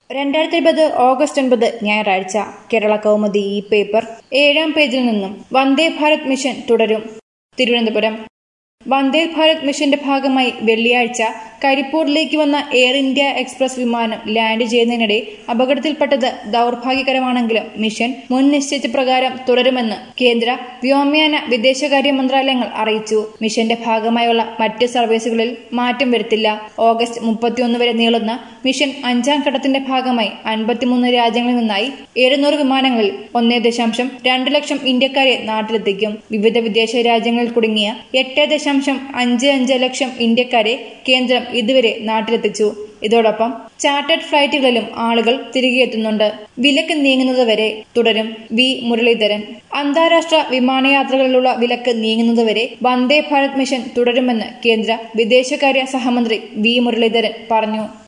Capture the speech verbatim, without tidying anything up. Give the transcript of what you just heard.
രണ്ടായിരത്തി ഇരുപത് ഓഗസ്റ്റ് ഒൻപത് ഞായറാഴ്ച കേരള കൗമുദി ഈ പേപ്പർ ഏഴാം പേജിൽ നിന്നും വന്ദേ ഭാരത് മിഷൻ തുടരും. തിരുവനന്തപുരം വന്ദേ ഭാരത് മിഷന്റെ ഭാഗമായി വെള്ളിയാഴ്ച കരിപ്പൂരിലേക്ക് വന്ന എയർ ഇന്ത്യ എക്സ്പ്രസ് വിമാനം ലാൻഡ് ചെയ്യുന്നതിനിടെ അപകടത്തിൽപ്പെട്ടത് ദൗർഭാഗ്യകരമാണെങ്കിലും മിഷൻ മുൻ നിശ്ചയിച്ച പ്രകാരം തുടരുമെന്ന് കേന്ദ്ര വ്യോമയാന വിദേശകാര്യ മന്ത്രാലയങ്ങൾ അറിയിച്ചു. മിഷന്റെ ഭാഗമായുള്ള മറ്റ് സർവീസുകളിൽ മാറ്റം വരുത്തില്ല. ഓഗസ്റ്റ് മുപ്പത്തിയൊന്ന് വരെ നീളുന്ന മിഷൻ അഞ്ചാം ഘട്ടത്തിന്റെ ഭാഗമായി അൻപത്തിമൂന്ന് രാജ്യങ്ങളിൽ നിന്നായി എഴുന്നൂറ് വിമാനങ്ങളിൽ ഒന്നേ ദശാംശം രണ്ട് ലക്ഷം ഇന്ത്യക്കാരെ നാട്ടിലെത്തിക്കും. വിവിധ വിദേശ രാജ്യങ്ങളിൽ കുടുങ്ങിയ എട്ട് ദശാംശം അഞ്ച് അഞ്ച് ലക്ഷം ഇന്ത്യക്കാരെ കേന്ദ്രം ഇതുവരെ നാട്ടിലെത്തിച്ചു. ഇതോടൊപ്പം ചാർട്ടേഡ് ഫ്ലൈറ്റുകളിലും ആളുകൾ തിരികെ എത്തുന്നുണ്ട്. വിലക്ക് നീങ്ങുന്നതുവരെ തുടരും. വി മുരളീധരൻ അന്താരാഷ്ട്ര വിമാനയാത്രകളിലുള്ള വിലക്ക് നീങ്ങുന്നതുവരെ വന്ദേ ഭാരത് മിഷൻ തുടരുമെന്ന് കേന്ദ്ര വിദേശകാര്യ സഹമന്ത്രി വി മുരളീധരൻ പറഞ്ഞു.